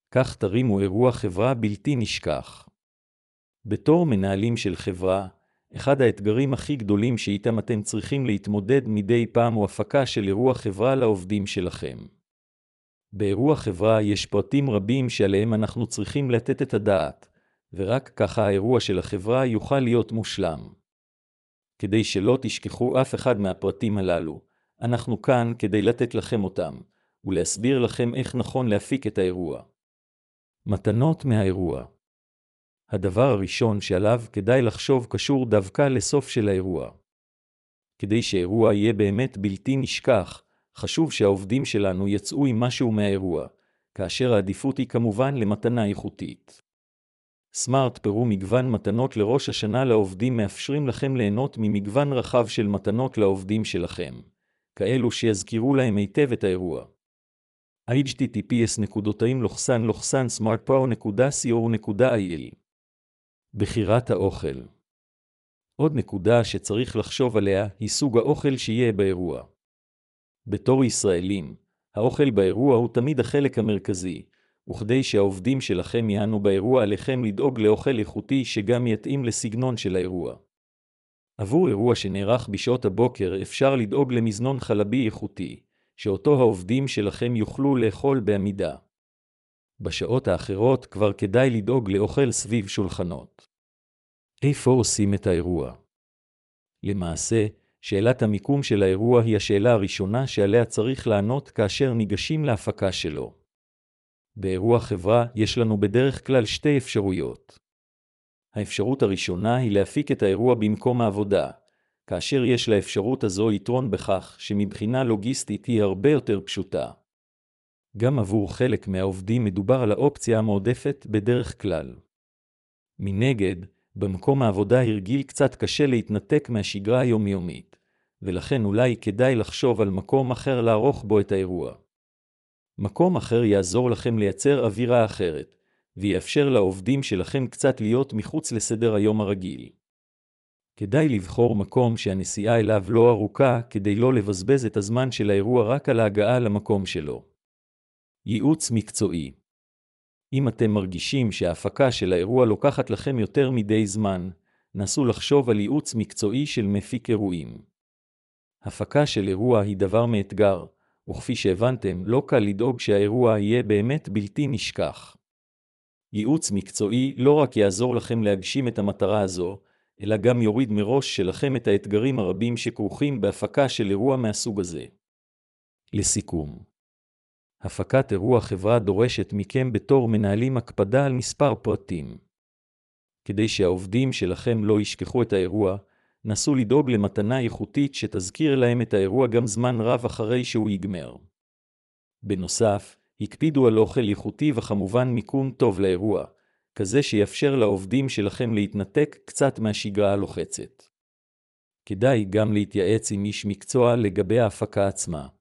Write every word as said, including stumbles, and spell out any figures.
כך תרימו אירוע חברה בלתי נשכח. בתור מנהלים של חברה, אחד האתגרים הכי גדולים שאיתם אתם צריכים להתמודד מדי פעם הוא הפקה של אירוע חברה לעובדים שלכם. באירוע חברה יש פרטים רבים שעליהם אנחנו צריכים לתת את הדעת, ורק ככה האירוע של החברה יוכל להיות מושלם. כדי שלא תשכחו אף אחד מהפרטים הללו, אנחנו כאן כדי לתת לכם אותם, ולהסביר לכם איך נכון להפיק את האירוע. מתנות מהאירוע. הדבר הראשון שעליו כדאי לחשוב קשור דווקא לסוף של האירוע. כדי שאירוע יהיה באמת בלתי נשכח, חשוב שהעובדים שלנו יצאו עם משהו מהאירוע, כאשר העדיפות היא כמובן למתנה איכותית. סמארט פרו מגוון מתנות לראש השנה לעובדים מאפשרים לכם ליהנות ממגוון רחב של מתנות לעובדים שלכם, כאלו שיזכירו להם היטב את האירוע. אייץ' טי טי פי אס סלש סלש סמארט פרו נקודה קו נקודה איי אל בחירת האוכל. עוד נקודה שצריך לחשוב עליה היא סוג האוכל שיהיה באירוע. בתור ישראלים, האוכל באירוע הוא תמיד החלק המרכזי, וכדי שהעובדים שלכם יענו באירוע עליכם לדאוג לאוכל איכותי שגם יתאים לסגנון של האירוע. עבור אירוע שנערך בשעות הבוקר אפשר לדאוג למזנון חלבי איכותי, שאותו העובדים שלכם יוכלו לאכול בעמידה. בשעות האחרות כבר כדאי לדאוג לאוכל סביב שולחנות. איפה עושים את האירוע? למעשה, שאלת המיקום של האירוע היא השאלה הראשונה שעליה צריך לענות כאשר ניגשים להפקה שלו. באירוע חברה יש לנו בדרך כלל שתי אפשרויות. האפשרות הראשונה היא להפיק את האירוע במקום העבודה, כאשר יש לאפשרות הזו יתרון בכך שמבחינה לוגיסטית היא הרבה יותר פשוטה. גם עבור חלק מהעובדים מדובר על האופציה המועדפת בדרך כלל. מנגד, במקום העבודה הרגיל קצת קשה להתנתק מהשגרה היומיומית, ולכן אולי כדאי לחשוב על מקום אחר לערוך בו את האירוע. מקום אחר יעזור לכם לייצר אווירה אחרת, ויאפשר לעובדים שלכם קצת להיות מחוץ לסדר היום הרגיל. כדאי לבחור מקום שהנסיעה אליו לא ארוכה כדי לא לבזבז את הזמן של האירוע רק על ההגעה למקום שלו. ייעוץ מקצועי. אם אתם מרגישים שההפקה של האירוע לוקחת לכם יותר מדי זמן, נסו לחשוב על ייעוץ מקצועי של מפיק אירועים. הפקה של אירוע היא דבר מאתגר, וכפי שהבנתם, לא קל לדאוג שהאירוע יהיה באמת בלתי נשכח. ייעוץ מקצועי לא רק יעזור לכם להגשים את המטרה הזו, אלא גם יוריד מראש שלכם את האתגרים הרבים שכרוכים בהפקה של אירוע מהסוג הזה. לסיכום, הפקת אירוע חברה דורשת מכם בתור מנהלים הקפדה על מספר פרטים. כדי שהעובדים שלכם לא ישכחו את האירוע, נסו לדאוג למתנה איכותית שתזכיר להם את האירוע גם זמן רב אחרי שהוא ייגמר. בנוסף, הקפידו על אוכל איכותי וכמובן מיקום טוב לאירוע, כזה שיאפשר לעובדים שלכם להתנתק קצת מהשגרה הלוחצת. כדאי גם להתייעץ עם איש מקצוע לגבי ההפקה עצמה.